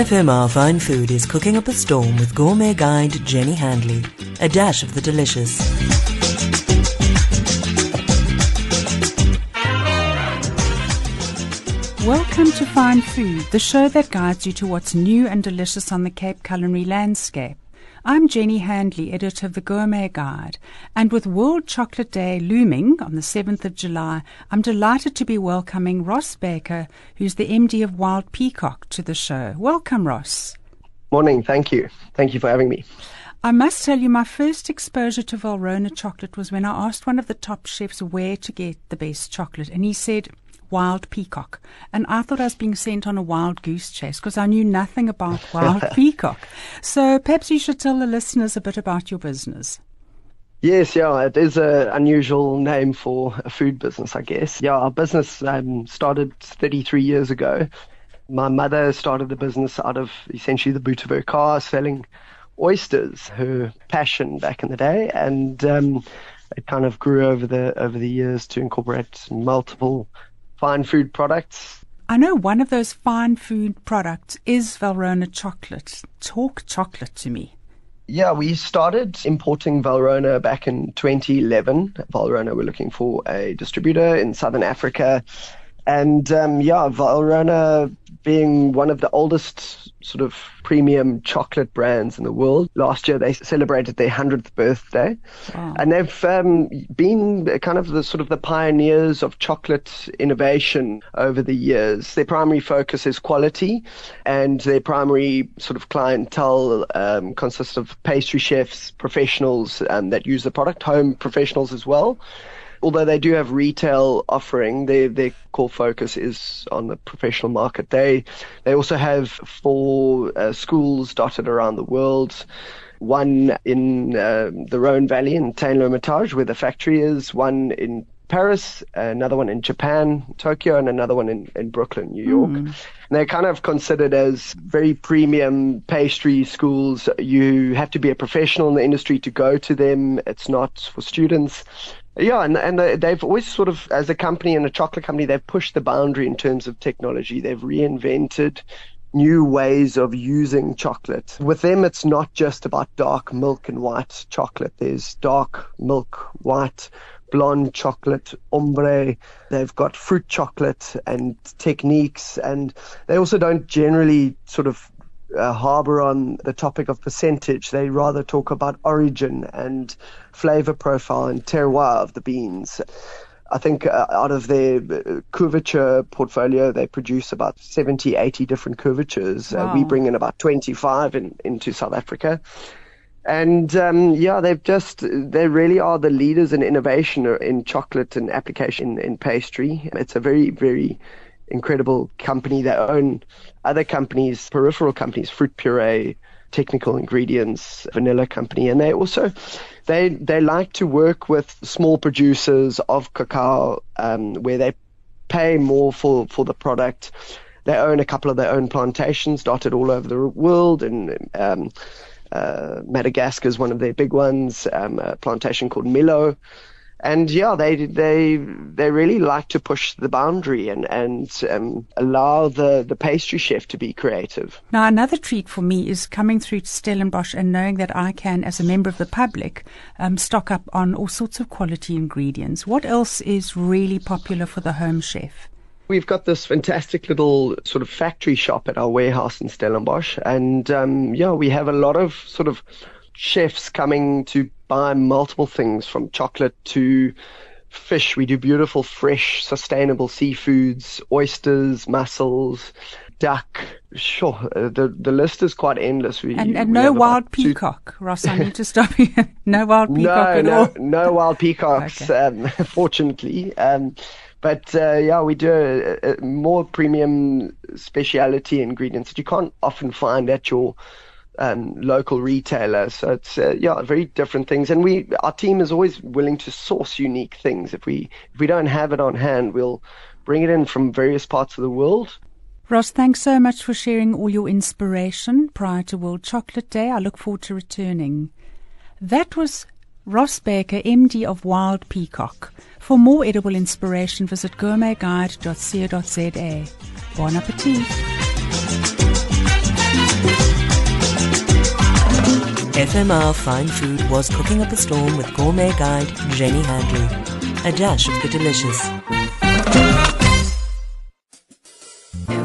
FMR Fine Food is cooking up a storm with gourmet guide Jenny Handley. A dash of the delicious. Welcome to Fine Food, the show that guides you to what's new and delicious on the Cape culinary landscape. I'm Jenny Handley, editor of the Gourmet Guide, and with World Chocolate Day looming on the 7th of July, I'm delighted to be welcoming Ross Baker, who's the MD of Wild Peacock, to the show. Welcome, Ross. Morning, thank you. Thank you for having me. I must tell you, my first exposure to Valrhona chocolate was when I asked one of the top chefs where to get the best chocolate, and he said, Wild Peacock. And I thought I was being sent on a wild goose chase because I knew nothing about Wild Peacock. So perhaps you should tell the listeners a bit about your business. Yes, it is an unusual name for a food business, I guess. Our business started 33 years ago. My mother started the business out of essentially the boot of her car selling oysters, her passion back in the day. And it kind of grew over the years to incorporate multiple fine food products. I know one of those fine food products is Valrhona chocolate. Talk chocolate to me. Yeah, we started importing Valrhona back in 2011. Valrhona were looking for a distributor in Southern Africa. And Valrhona being one of the oldest sort of premium chocolate brands in the world. Last year they celebrated their 100th birthday. Wow. And they've been kind of the pioneers of chocolate innovation over the years. Their primary focus is quality, and their primary sort of clientele consists of pastry chefs, professionals that use the product, home professionals as well. Although they do have retail offering, their core focus is on the professional market. They also have 4 schools dotted around the world. One in the Rhone Valley in Tain-l'Hermitage, where the factory is. One in Paris, another one in Japan, Tokyo, and another one in Brooklyn, New York. And they're kind of considered as very premium pastry schools. You have to be a professional in the industry to go to them. It's not for students. Yeah, and they've always sort of, as a company and a chocolate company, they've pushed the boundary in terms of technology. They've reinvented new ways of using chocolate. With them, it's not just about dark milk and white chocolate. There's dark milk, white, blonde chocolate, ombre. They've got fruit chocolate and techniques. And they also don't generally sort of harbor on the topic of percentage. They rather talk about origin and flavor profile and terroir of the beans. I think out of their couverture portfolio, they produce about 70, 80 different couvertures. Wow. We bring in about 25 into South Africa. And they really are the leaders in innovation in chocolate and application in pastry. It's a very, very incredible company. They own other companies, peripheral companies, Fruit Puree, Technical Ingredients, Vanilla Company, and they also they like to work with small producers of cacao, where they pay more for the product. They own a couple of their own plantations dotted all over the world, and Madagascar is one of their big ones, a plantation called Milo. And they really like to push the boundary and allow the pastry chef to be creative. Now, another treat for me is coming through to Stellenbosch and knowing that I can, as a member of the public, stock up on all sorts of quality ingredients. What else is really popular for the home chef? We've got this fantastic little sort of factory shop at our warehouse in Stellenbosch, and we have a lot of sort of chefs coming to buy multiple things from chocolate to fish. We do beautiful, fresh, sustainable seafoods, oysters, mussels, duck. Sure, the list is quite endless. And no wild peacock, Ross. I need to stop you. No wild peacock at all. No wild peacocks, okay. Fortunately. But we do a more premium speciality ingredients that you can't often find at your local retailer. So it's very different things, and our team is always willing to source unique things. If we don't have it on hand, we'll bring it in from various parts of the world. Ross, thanks so much for sharing all your inspiration prior to World Chocolate Day. I look forward to returning. That was Ross Baker, MD of Wild Peacock. For more edible inspiration, visit gourmetguide.co.za. Bon appetit. FMR Fine Food was cooking up a storm with gourmet guide Jenny Handley. A dash of the delicious.